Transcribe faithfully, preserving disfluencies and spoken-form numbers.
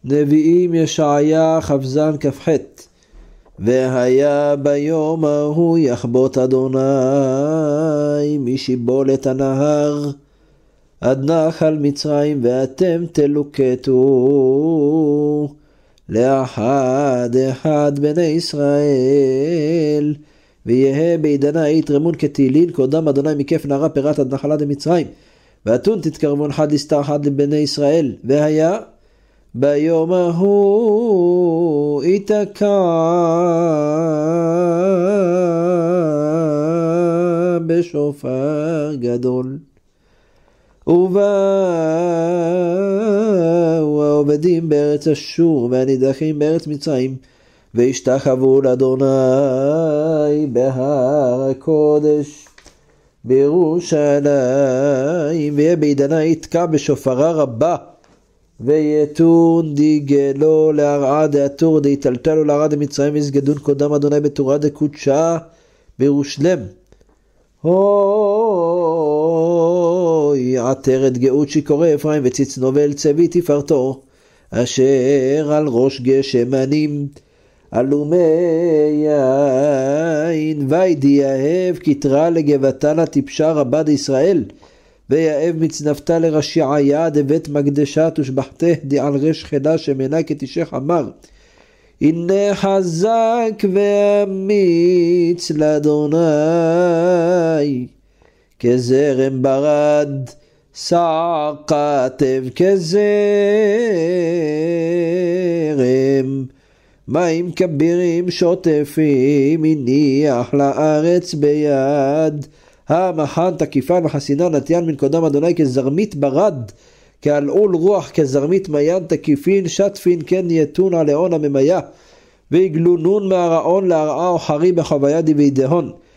נביאים ישעיה חפזן כ"ח. והיה ביום ההוא יחבוט אדוני משיבולת הנהר עד נחל מצרים, ואתם תלוקטו לאחד אחד בני ישראל, ויהא בעידנה יתרמון כתהילין, קודם אדוני מכף נהרה פירת עד נחלה דמצרים, ואתון תתקרבון חד לסתר חד לבני ישראל. והיה ביום ההוא יתקע בשופר גדול, ובאו העובדים בארץ אשור והנידחים בארץ מצרים, והשתחוו לאדוני בהר הקודש בירושלים. ויהיה בעידנה יתקע בשופרה רבה, ויתון דיגלו להרעה דאתור דיטלטלו להרעה דמצרים, ויסגדון קודם אדוני בתורה דקודשה בירושלם. הוי עטרת גאות שיכורי אפרים, וצצנו ואל צבי תפארתו, אשר על ראש גשמנים אלומי יין. וידיאהב כתרה לגבתנה טיפשה רבה דישראל, ויאהב מצנפתה לרשעיה דבית מקדשה תושבחתה די על רש חדה שמנה כתישך אמר. הנה חזק ואמיץ לאדוני כזרם ברד, סער כתב כזרם, מים כבירים שוטפים הניח לארץ ביד. המחן תקיפן וחסינה נתיין מן קודם אדוני כזרמית ברד, כעלעול רוח כזרמית מיין תקיפין שטפין כן יתון עליון הממיה, ויגלונון מהרעון להרעה אוחרי בחוויה דיבי דהון.